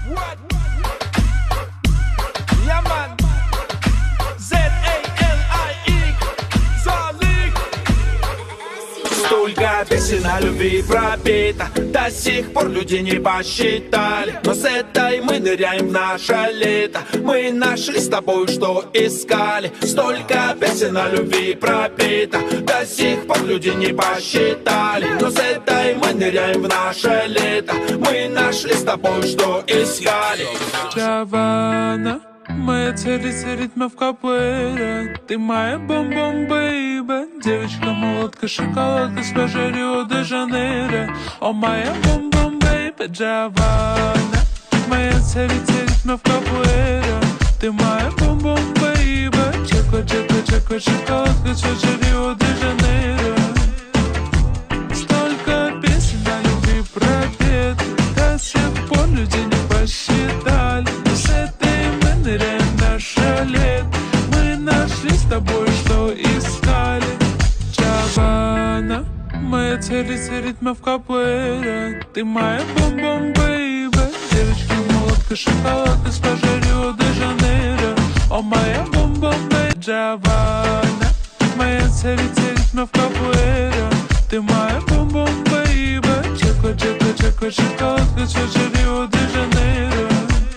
Ja, Mann. Z-A-L-I-X. Залик. Столько песен о любви пропито, до сих пор люди не посчитали. Но с этой мы ныряем в наше лето. Мы нашли с тобой, что искали. Столько песен о любви пропито, до сих пор люди не посчитали. Но с этой мы ныряем в наше лето. Мы нашли с тобой, что искали. Джавана, моя царица ритмов капуэйра. Ты моя бом-бом-бейба. Девочка-молотка, шоколадка с пляжа Рио-де-Жанейро. О, моя бом-бом-бейба, Джавана, моя царица ритмов капуэйра. Ты моя бом-бом-бейба. Чеко-чеко-чеко, шоколадка с пляжа Рио-де-Жанейро. Столько песен о любви пропеты, до сих пор люди не посчитали. Но с этой мы ныряем в наше лето. Мы нашли с тобой, что искали. Джавана, моя царица ритмов капуэйра. Ты моя бом-бом-бейба. Девочка-молотка, шоколадка с пляжа Рио-де-Жанейро. О, моя бом-бом-бейба. Джавана, моя царица ритмов капуэйра. Ты моя бом-бом-бейба. Чеко-чеко-чеко, шоколадка с пляжа Рио-де-Жанейро.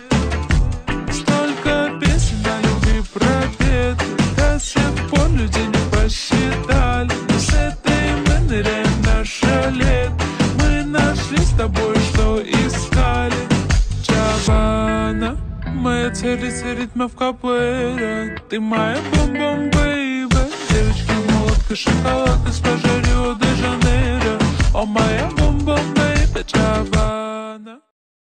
Столько песен о любви пропеты, до сих пор люди не посчитали. Но с этой мы ныряем в наше лето. Мы нашли с тобой, что искали. Джавана, моя царица ритмов капуэйра. Ты моя бом-бом-бейба. Девочка-молотка, шоколадка с пляжа Рио-де-Жанейро. О, моя бом-бом-бейба, Джавана.